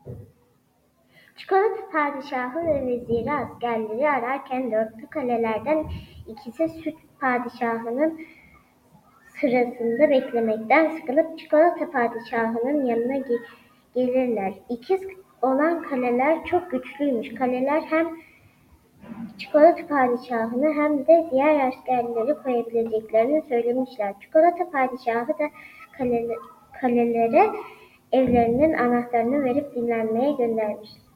Çikolata padişahı ve veziri askerleri ararken dörtlü kalelerden ikisi süt padişahının sırasında beklemekten sıkılıp çikolata padişahının yanına gelirler. İkiz olan kaleler çok güçlüymüş. Kaleler hem çikolata padişahını hem de diğer askerleri koyabileceklerini söylemişler. Çikolata padişahı da kalelere evlerinin anahtarını verip dinlenmeye göndermiş.